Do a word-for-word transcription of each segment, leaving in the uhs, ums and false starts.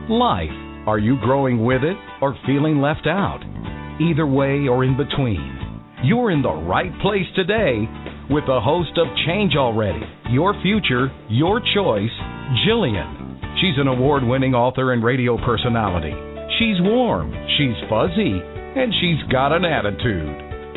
Life. Are you growing with it or feeling left out? Either way or in between, you're in the right place today with the host of Change Already, Your Future, Your Choice, Jillian. She's an award-winning author and radio personality. She's warm, she's fuzzy, and she's got an attitude.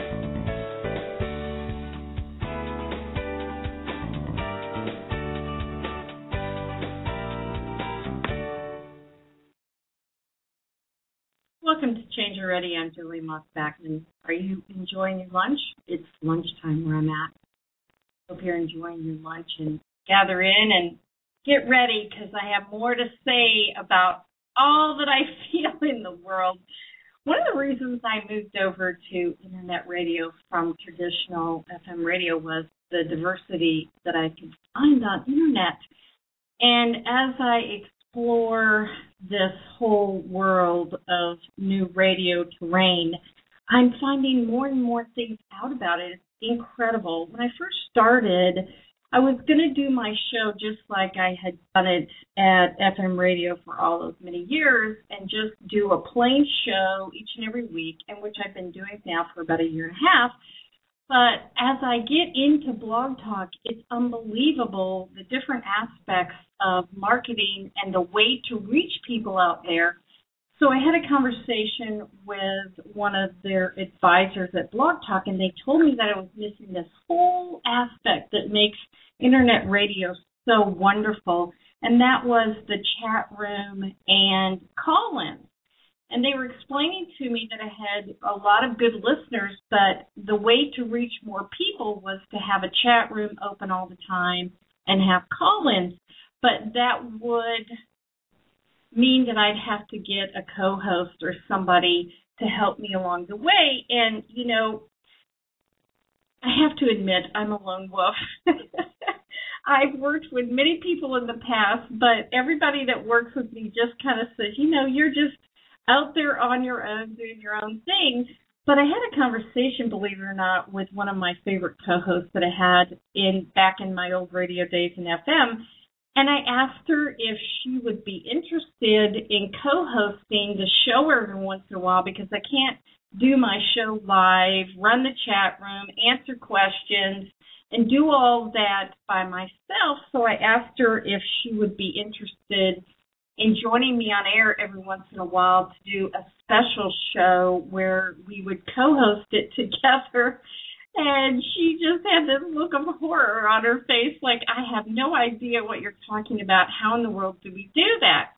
Welcome to Change Already. I'm Julie Moss-Backman. Are you enjoying your lunch? It's lunchtime where I'm at. Hope you're enjoying your lunch and gather in and get ready because I have more to say about all that I feel in the world. One of the reasons I moved over to internet radio from traditional F M radio was the diversity that I could find on internet. And as I explore this whole world of new radio terrain, I'm finding more and more things out about it. It's incredible. When I first started, I was going to do my show just like I had done it at F M radio for all those many years and just do a plain show each and every week, and which I've been doing now for about a year and a half. But as I get into Blog Talk, it's unbelievable the different aspects of marketing and the way to reach people out there. So I had a conversation with one of their advisors at Blog Talk, and they told me that I was missing this whole aspect that makes internet radio so wonderful, and that was the chat room and call-ins. And they were explaining to me that I had a lot of good listeners, but the way to reach more people was to have a chat room open all the time and have call-ins. But that would mean that I'd have to get a co-host or somebody to help me along the way. And, you know, I have to admit I'm a lone wolf. I've worked with many people in the past, but everybody that works with me just kind of says, you know, you're just out there on your own doing your own thing. But I had a conversation, believe it or not, with one of my favorite co-hosts that I had in back in my old radio days in F M, and I asked her if she would be interested in co-hosting the show every once in a while because I can't do my show live, run the chat room, answer questions, and do all that by myself. So I asked her if she would be interested in joining me on air every once in a while to do a special show where we would co-host it together. And she just had this look of horror on her face, like, I have no idea what you're talking about. How in the world do we do that?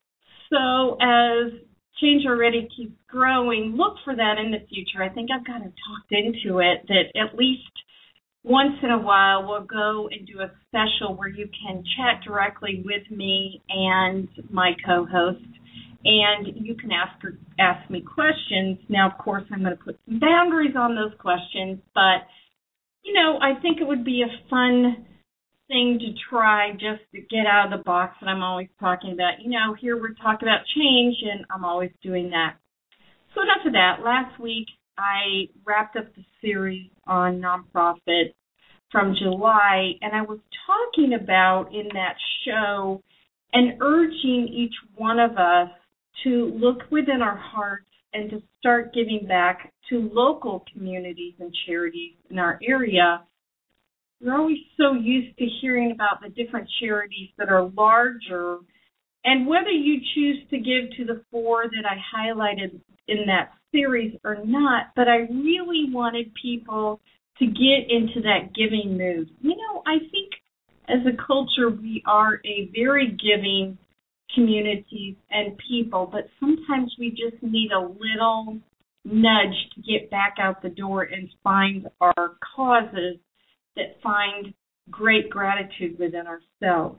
So as Change Already keeps growing, look for that in the future. I think I've kind of talked into it that at least once in a while we'll go and do a special where you can chat directly with me and my co-host, and you can ask her, ask me questions. Now, of course, I'm going to put some boundaries on those questions, but, you know, I think it would be a fun thing to try just to get out of the box that I'm always talking about. You know, here we're talking about change, and I'm always doing that. So enough of that. Last week, I wrapped up the series on nonprofit from July, and I was talking about in that show and urging each one of us to look within our hearts and to start giving back to local communities and charities in our area. We're always so used to hearing about the different charities that are larger, and whether you choose to give to the four that I highlighted in that series or not, but I really wanted people to get into that giving mood. You know, I think as a culture we are a very giving communities and people, but sometimes we just need a little nudge to get back out the door and find our causes that find great gratitude within ourselves.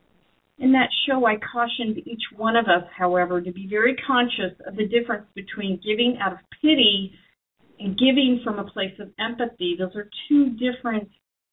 In that show, I cautioned each one of us, however, to be very conscious of the difference between giving out of pity and giving from a place of empathy. Those are two different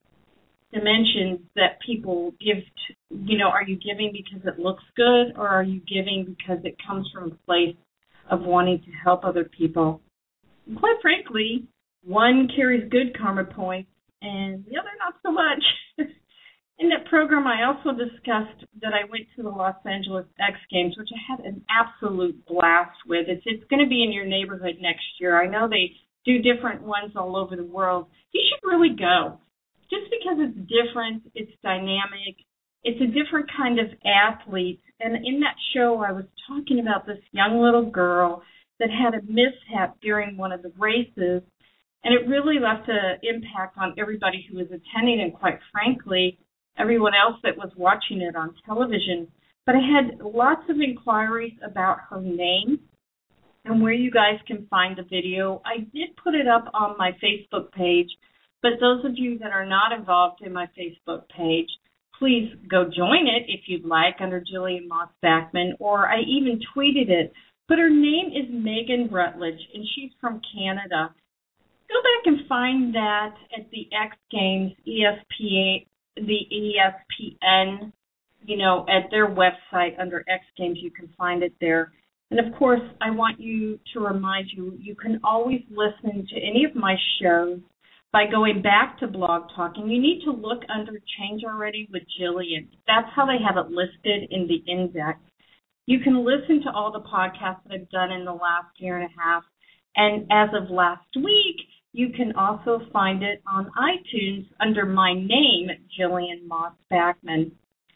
dimensions that people give to, you know, are you giving because it looks good, or are you giving because it comes from a place of wanting to help other people? And quite frankly, one carries good karma points and the other not so much. In that program, I also discussed that I went to the Los Angeles X Games, which I had an absolute blast with. It's, it's going to be in your neighborhood next year. I know they do different ones all over the world. You should really go. Just because it's different, it's dynamic, it's a different kind of athlete. And in that show, I was talking about this young little girl that had a mishap during one of the races, and it really left an impact on everybody who was attending and, quite frankly, everyone else that was watching it on television. But I had lots of inquiries about her name and where you guys can find the video. I did put it up on my Facebook page, but those of you that are not involved in my Facebook page, please go join it if you'd like under Jillian Moss Backman, or I even tweeted it. But her name is Megan Rutledge, and she's from Canada. Go back and find that at the X Games, E S P A, the E S P N, you know, at their website under X Games. You can find it there. And, of course, I want you to remind you, you can always listen to any of my shows by going back to Blog Talk, and you need to look under Change Already with Jillian. That's how they have it listed in the index. You can listen to all the podcasts that I've done in the last year and a half, and as of last week, you can also find it on iTunes under my name, Jillian Moss Backman.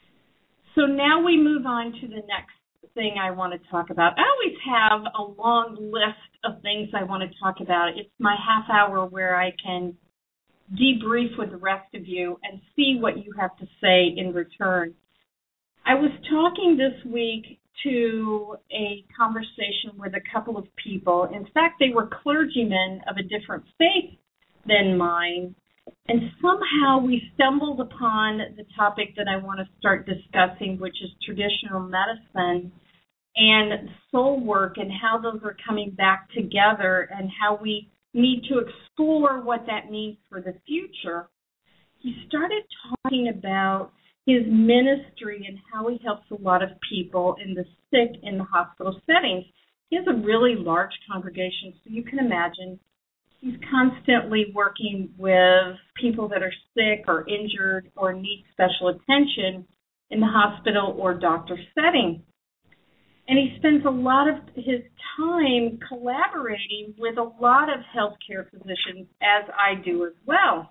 So now we move on to the next thing I want to talk about. I always have a long list of things I want to talk about. It's my half hour where I can debrief with the rest of you and see what you have to say in return. I was talking this week to a conversation with a couple of people. In fact, they were clergymen of a different faith than mine, and somehow we stumbled upon the topic that I want to start discussing, which is traditional medicine and soul work and how those are coming back together and how we need to explore what that means for the future. He started talking about his ministry and how he helps a lot of people in the sick in the hospital settings. He has a really large congregation, so you can imagine he's constantly working with people that are sick or injured or need special attention in the hospital or doctor setting. And he spends a lot of his time collaborating with a lot of healthcare physicians, as I do as well.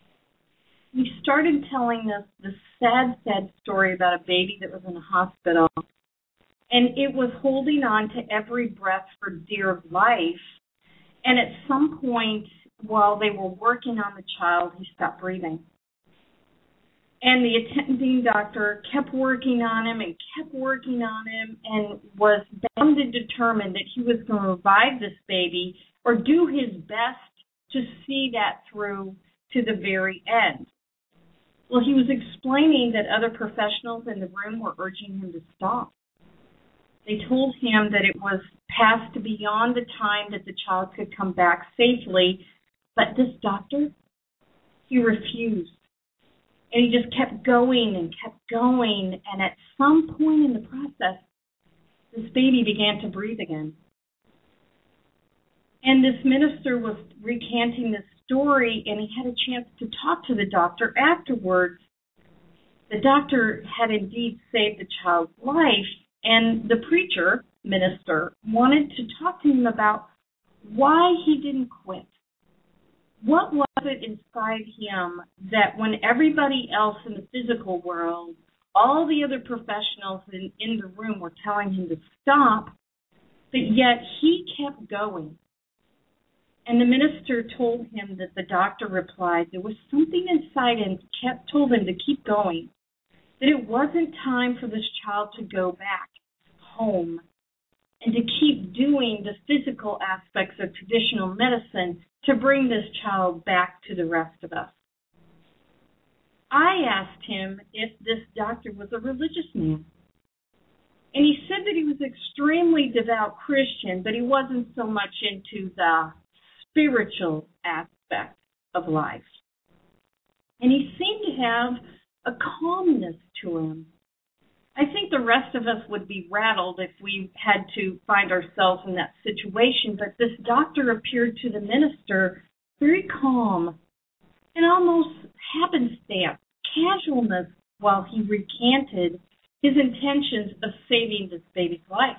He started telling us this sad, sad story about a baby that was in a hospital, and it was holding on to every breath for dear life. And at some point, while they were working on the child, he stopped breathing. And the attending doctor kept working on him and kept working on him and was bound and determined that he was going to revive this baby or do his best to see that through to the very end. Well, he was explaining that other professionals in the room were urging him to stop. They told him that it was past beyond the time that the child could come back safely, but this doctor, he refused. And he just kept going and kept going, and at some point in the process, this baby began to breathe again. And this minister was recanting this story, and he had a chance to talk to the doctor afterwards. The doctor had indeed saved the child's life, and the preacher, minister, wanted to talk to him about why he didn't quit. What was it inside him that when everybody else in the physical world, all the other professionals in, in the room were telling him to stop, but yet he kept going? And the minister told him that the doctor replied there was something inside him that kept told him to keep going, that it wasn't time for this child to go back home and to keep doing the physical aspects of traditional medicine to bring this child back to the rest of us. I asked him if this doctor was a religious man. And he said that he was an extremely devout Christian, but he wasn't so much into the spiritual aspect of life. And he seemed to have a calmness to him. I think the rest of us would be rattled if we had to find ourselves in that situation, but this doctor appeared to the minister very calm and almost happenstance casualness while he recanted his intentions of saving this baby's life.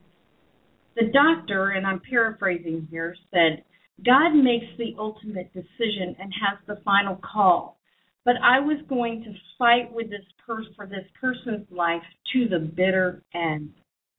The doctor, and I'm paraphrasing here, said, God makes the ultimate decision and has the final call, but I was going to fight with this person for this person's life to the bitter end.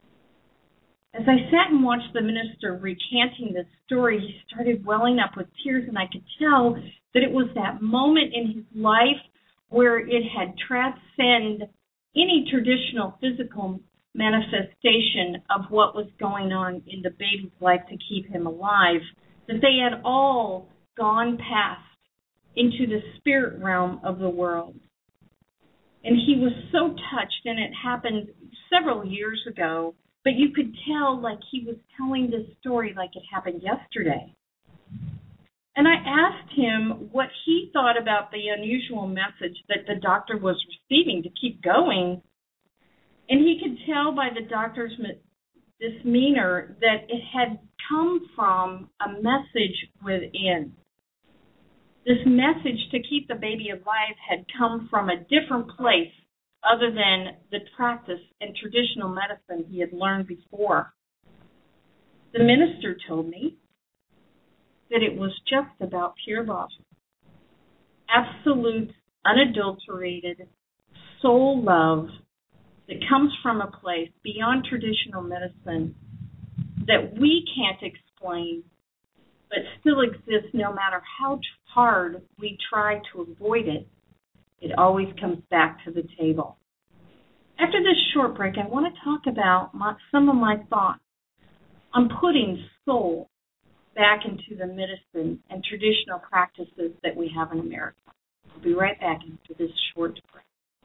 As I sat and watched the minister recanting this story, he started welling up with tears, and I could tell that it was that moment in his life where it had transcended any traditional physical manifestation of what was going on in the baby's life to keep him alive, that they had all gone past into the spirit realm of the world. And he was so touched, and it happened several years ago, but you could tell like he was telling this story like it happened yesterday. And I asked him what he thought about the unusual message that the doctor was receiving to keep going. And he could tell by the doctor's demeanor that it had come from a message within. This message to keep the baby alive had come from a different place other than the practice and traditional medicine he had learned before. The minister told me that it was just about pure love, absolute, unadulterated soul love that comes from a place beyond traditional medicine that we can't explain, but still exists no matter how hard we try to avoid it. It always comes back to the table. After this short break, I want to talk about my, some of my thoughts on putting soul back into the medicine and traditional practices that we have in America. I'll be right back after this short break.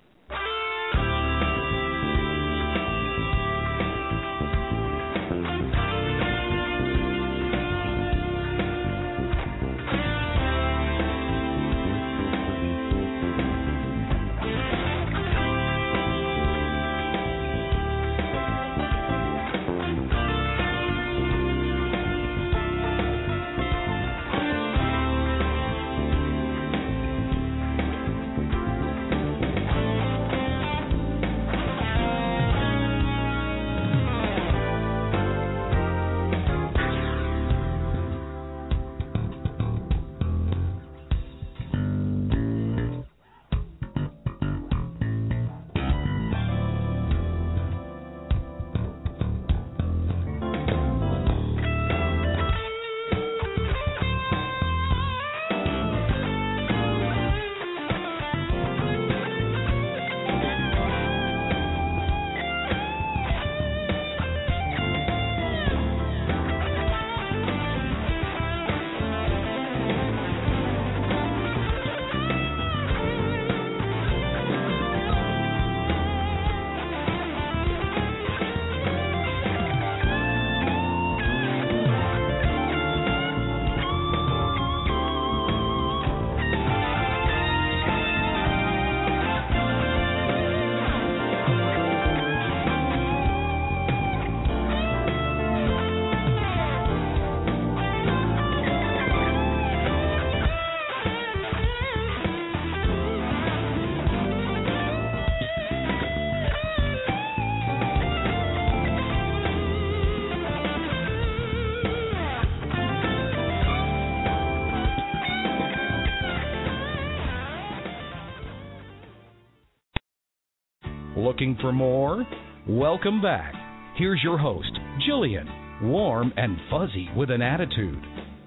Looking for more? Welcome back. Here's your host, Jillian, warm and fuzzy with an attitude.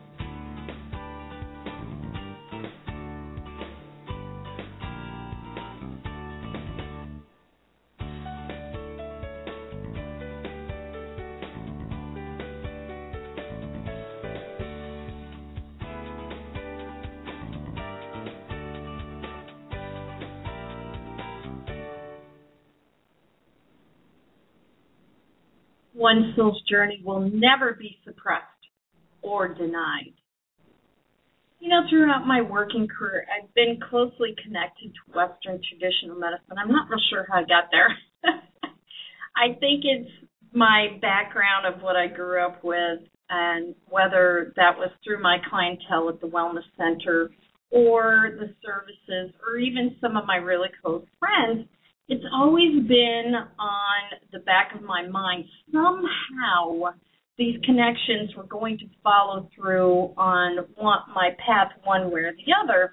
One soul's journey will never be suppressed or denied. You know, throughout my working career, I've been closely connected to Western traditional medicine. I'm not real sure how I got there. I think it's my background of what I grew up with, and whether that was through my clientele at the Wellness Center or the services or even some of my really close friends, it's always been on the back of my mind. Somehow these connections were going to follow through on one, my path one way or the other.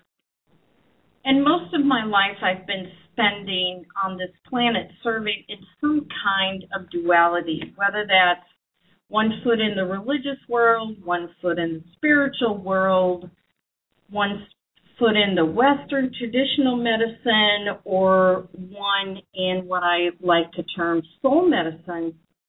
And most of my life I've been spending on this planet serving in some kind of duality, whether that's one foot in the religious world, one foot in the spiritual world, one foot in the Western traditional medicine, or one in what I like to term soul medicine.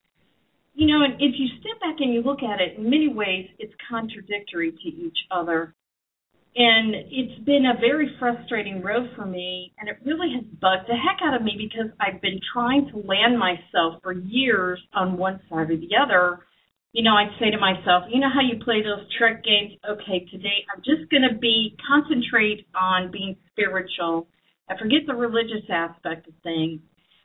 You know, and if you step back and you look at it, in many ways it's contradictory to each other. And it's been a very frustrating road for me, and it really has bugged the heck out of me because I've been trying to land myself for years on one side or the other. You know, I'd say to myself, you know how you play those trick games? Okay, today I'm just going to be concentrate on being spiritual. I forget the religious aspect of things.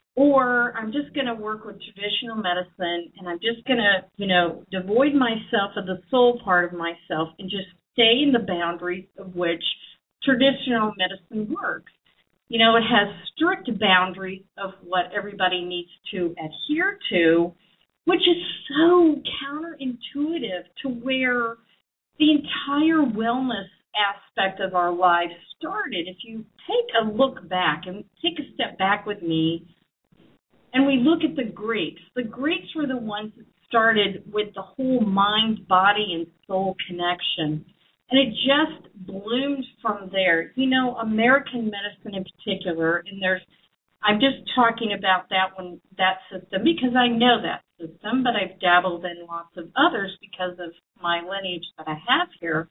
Or I'm just going to work with traditional medicine, and I'm just going to, you know, devoid myself of the soul part of myself and just stay in the boundaries of which traditional medicine works. You know, it has strict boundaries of what everybody needs to adhere to, which is so counterintuitive to where the entire wellness aspect of our lives started. If you take a look back and take a step back with me, and we look at the Greeks, the Greeks were the ones that started with the whole mind, body, and soul connection. And it just bloomed from there. You know, American medicine in particular, and there's, I'm just talking about that one, that system, because I know that system, but I've dabbled in lots of others because of my lineage that I have here.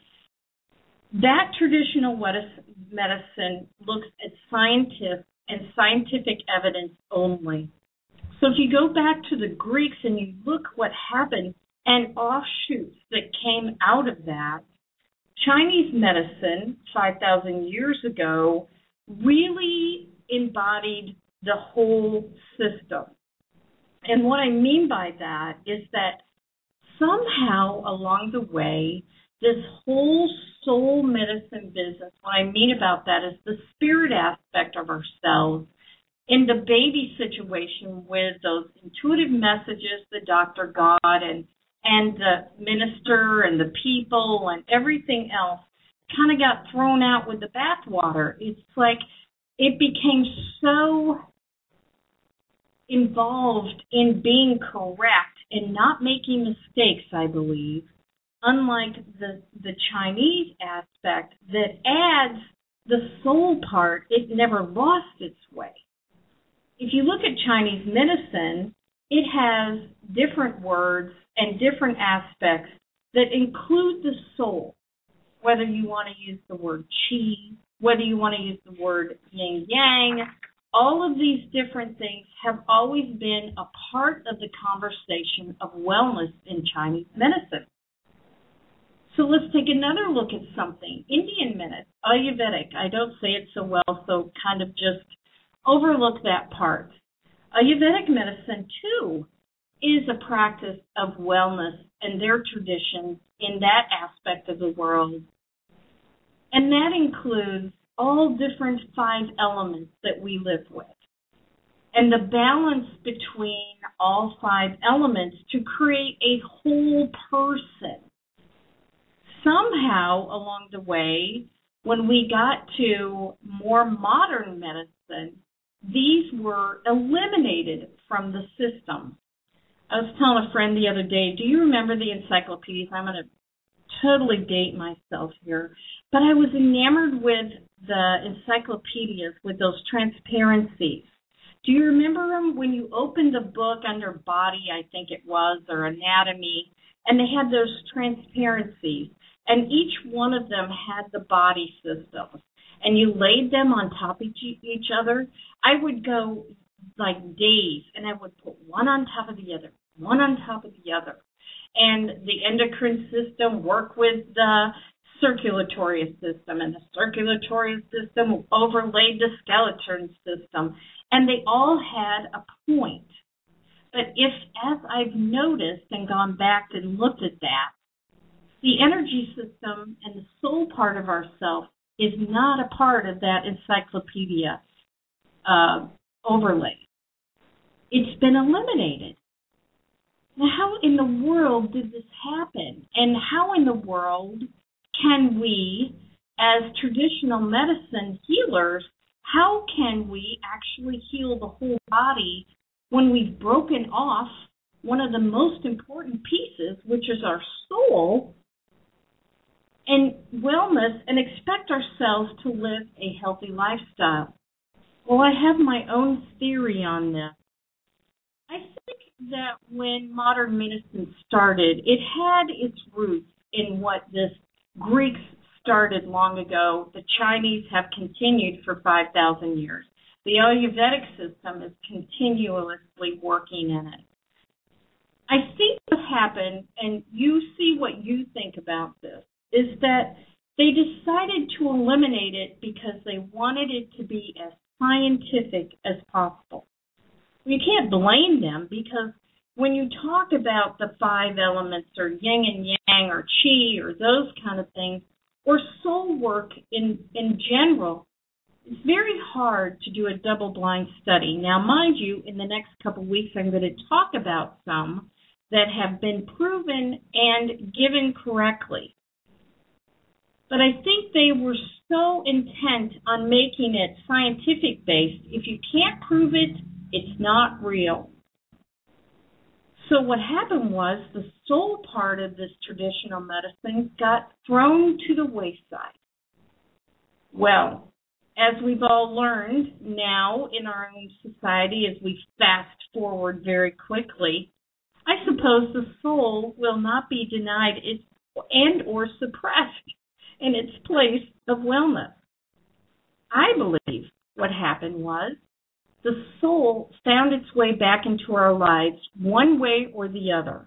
That traditional medicine looks at scientists and scientific evidence only. So if you go back to the Greeks and you look what happened and offshoots that came out of that, Chinese medicine five thousand years ago really embodied the whole system. And what I mean by that is that somehow along the way, this whole soul medicine business, what I mean about that is the spirit aspect of ourselves, in the baby situation with those intuitive messages the doctor got and and the minister and the people and everything else kind of got thrown out with the bathwater. It's like it became so involved in being correct and not making mistakes, I believe, unlike the the Chinese aspect that adds the soul part. It never lost its way. If you look at Chinese medicine, it has different words and different aspects that include the soul, whether you want to use the word qi, whether you want to use the word yin-yang. All of these different things have always been a part of the conversation of wellness in Chinese medicine. So let's take another look at something. Indian medicine, Ayurvedic. I don't say it so well, so kind of just overlook that part. Ayurvedic medicine, too, is a practice of wellness and their traditions in that aspect of the world. And that includes all different five elements that we live with. And the balance between all five elements to create a whole person. Somehow along the way, when we got to more modern medicine, these were eliminated from the system. I was telling a friend the other day, do you remember the encyclopedias? I'm going to totally date myself here. But I was enamored with the encyclopedias with those transparencies. Do you remember them when you opened the book under body, I think it was, or anatomy, and they had those transparencies? And each one of them had the body systems. And you laid them on top of each other. I would go like days, and I would put one on top of the other, one on top of the other. And the endocrine system worked with the circulatory system, and the circulatory system overlaid the skeleton system. And they all had a point. But if, as I've noticed and gone back and looked at that, the energy system and the soul part of ourselves is not a part of that encyclopedia uh, overlay. It's been eliminated. Now, how in the world did this happen? And how in the world can we, as traditional medicine healers, how can we actually heal the whole body when we've broken off one of the most important pieces, which is our soul, and wellness, and expect ourselves to live a healthy lifestyle? Well, I have my own theory on this. I think that when modern medicine started, it had its roots in what this Greeks started long ago. The Chinese have continued for five thousand years. The Ayurvedic system is continuously working in it. I think what happened, and you see what you think about this, is that they decided to eliminate it because they wanted it to be as scientific as possible. You can't blame them, because when you talk about the five elements or yin and yang or qi or those kind of things, or soul work in, in general, it's very hard to do a double-blind study. Now, mind you, in the next couple of weeks, I'm going to talk about some that have been proven and given correctly. But I think they were so intent on making it scientific-based, if you can't prove it, it's not real. So what happened was the soul part of this traditional medicine got thrown to the wayside. Well, as we've all learned now in our own society, as we fast forward very quickly, I suppose the soul will not be denied its and or suppressed in its place of wellness. I believe what happened was the soul found its way back into our lives one way or the other.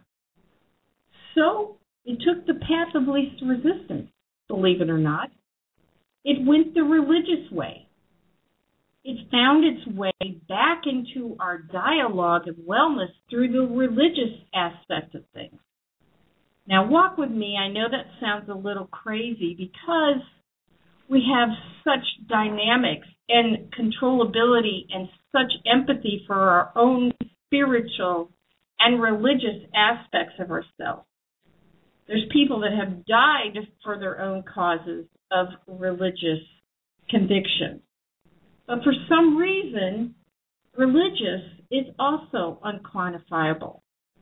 So it took the path of least resistance, believe it or not. It went the religious way. It found its way back into our dialogue of wellness through the religious aspect of things. Now, walk with me. I know that sounds a little crazy because we have such dynamics and controllability and such empathy for our own spiritual and religious aspects of ourselves. There's people that have died for their own causes of religious conviction. But for some reason, religious is also unquantifiable.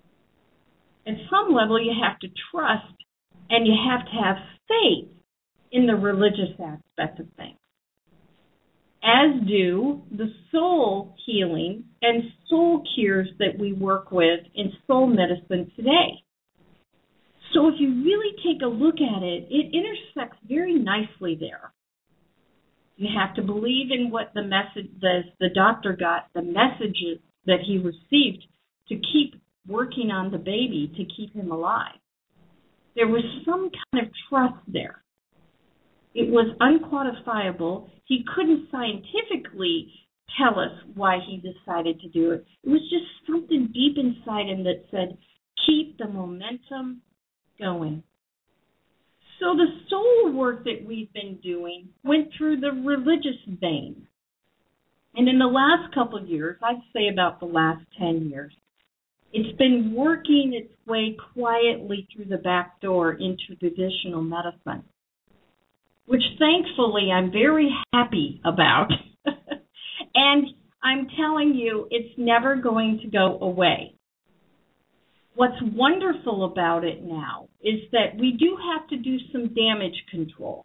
At some level, you have to trust and you have to have faith in the religious aspect of things, as do the soul healing and soul cures that we work with in soul medicine today. So if you really take a look at it, it intersects very nicely there. You have to believe in what the message the, the doctor got, the messages that he received to keep working on the baby, to keep him alive. There was some kind of trust there. It was unquantifiable. He couldn't scientifically tell us why he decided to do it. It was just something deep inside him that said, keep the momentum going. So the soul work that we've been doing went through the religious vein. And in the last couple of years, I'd say about the last ten years, it's been working its way quietly through the back door into traditional medicine, which thankfully I'm very happy about. And I'm telling you, it's never going to go away. What's wonderful about it now is that we do have to do some damage control,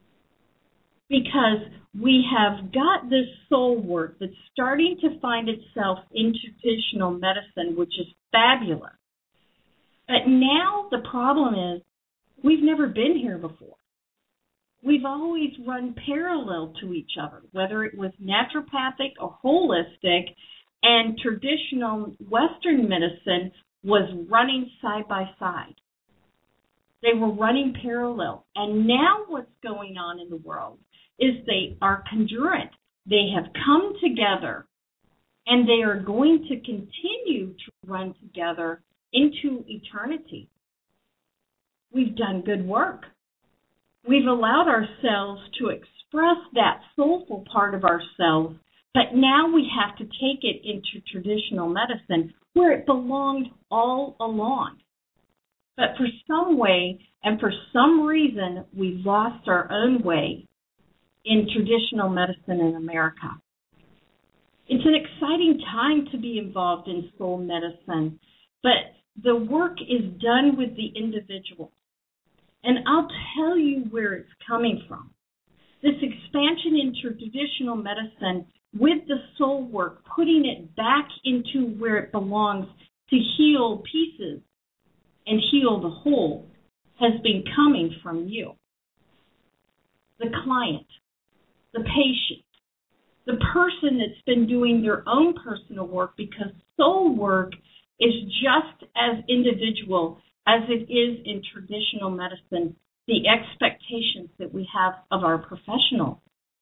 because we have got this soul work that's starting to find itself in traditional medicine, which is fabulous. But now the problem is we've never been here before. We've always run parallel to each other, whether it was naturopathic or holistic, and traditional Western medicine was running side by side. They were running parallel. And now what's going on in the world is they are congruent. They have come together, and they are going to continue to run together into eternity. We've done good work. We've allowed ourselves to express that soulful part of ourselves, but now we have to take it into traditional medicine where it belonged all along. But for some way and for some reason, we lost our own way in traditional medicine in America. It's an exciting time to be involved in soul medicine, but the work is done with the individual. And I'll tell you where it's coming from. This expansion into traditional medicine with the soul work, putting it back into where it belongs to heal pieces and heal the whole, has been coming from you. The client, the patient, the person that's been doing their own personal work, because soul work is just as individual as it is in traditional medicine, the expectations that we have of our professionals.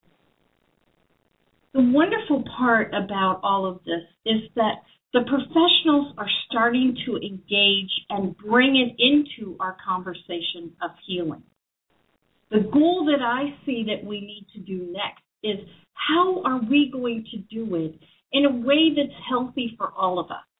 The wonderful part about all of this is that the professionals are starting to engage and bring it into our conversation of healing. The goal that I see that we need to do next is how are we going to do it in a way that's healthy for all of us?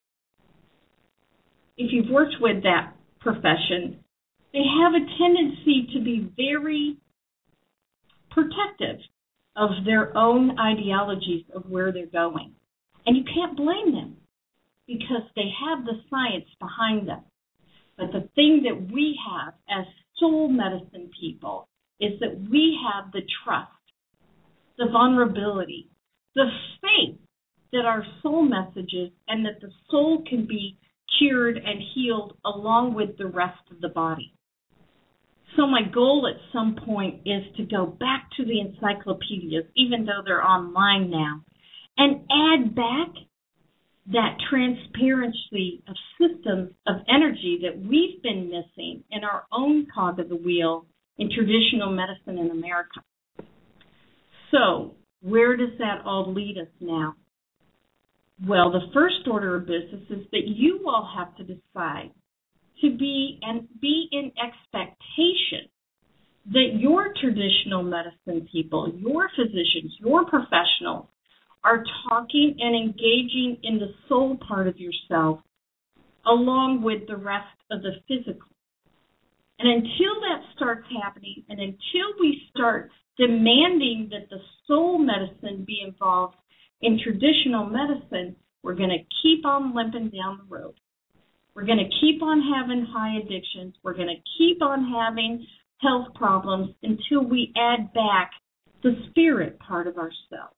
If you've worked with that profession, they have a tendency to be very protective of their own ideologies of where they're going. And you can't blame them because they have the science behind them. But the thing that we have as soul medicine people is that we have the trust, the vulnerability, the faith that our soul messages and that the soul can be cured and healed along with the rest of the body. So my goal at some point is to go back to the encyclopedias, even though they're online now, and add back that transparency of systems of energy that we've been missing in our own cog of the wheel in traditional medicine in America. So where does that all lead us now? Well, the first order of business is that you all have to decide to be and be in expectation that your traditional medicine people, your physicians, your professionals are talking and engaging in the soul part of yourself along with the rest of the physical. And until that starts happening and until we start demanding that the soul medicine be involved in traditional medicine, we're going to keep on limping down the road. We're going to keep on having high addictions. We're going to keep on having health problems until we add back the spirit part of ourselves.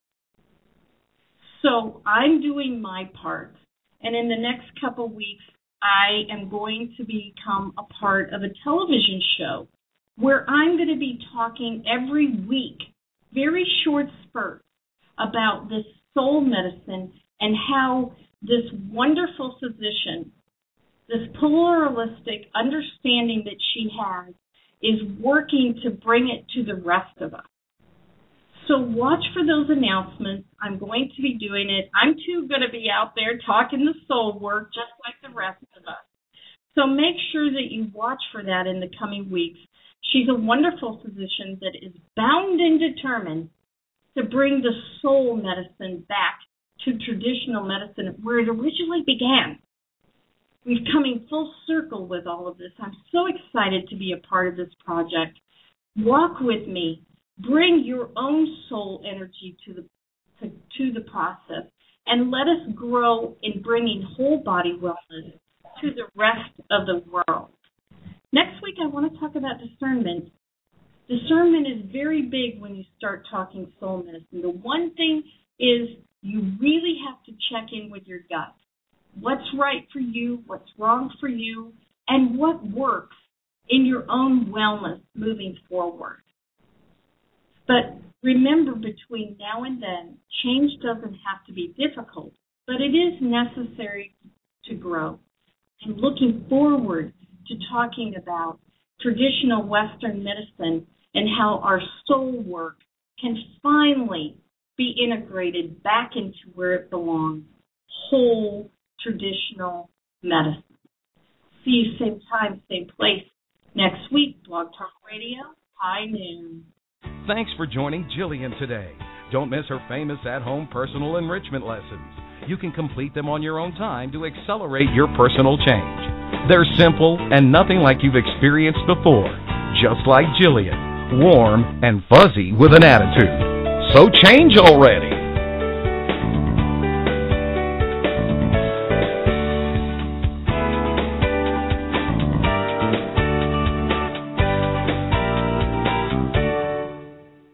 So I'm doing my part, and in the next couple weeks, I am going to become a part of a television show where I'm going to be talking every week, very short spurts, about this soul medicine and how this wonderful physician, this pluralistic understanding that she has, is working to bring it to the rest of us. So watch for those announcements. I'm going to be doing it. I'm too going to be out there talking the soul work just like the rest of us. So make sure that you watch for that in the coming weeks. She's a wonderful physician that is bound and determined to bring the soul medicine back to traditional medicine where it originally began. We've come in full circle with all of this. I'm so excited to be a part of this project. Walk with me. Bring your own soul energy to the to, to the process, and let us grow in bringing whole body wellness to the rest of the world. Next week, I want to talk about discernment. Discernment is very big when you start talking soul medicine. The one thing is you really have to check in with your gut. What's right for you, what's wrong for you, and what works in your own wellness moving forward. But remember, between now and then, change doesn't have to be difficult, but it is necessary to grow. And looking forward to talking about traditional Western medicine and how our soul work can finally be integrated back into where it belongs, whole traditional medicine. See you same time, same place next week, Blog Talk Radio, high noon. Thanks for joining Jillian today. Don't miss her famous at-home personal enrichment lessons. You can complete them on your own time to accelerate your personal change. They're simple and nothing like you've experienced before. Just like Jillian, warm and fuzzy with an attitude. So change already.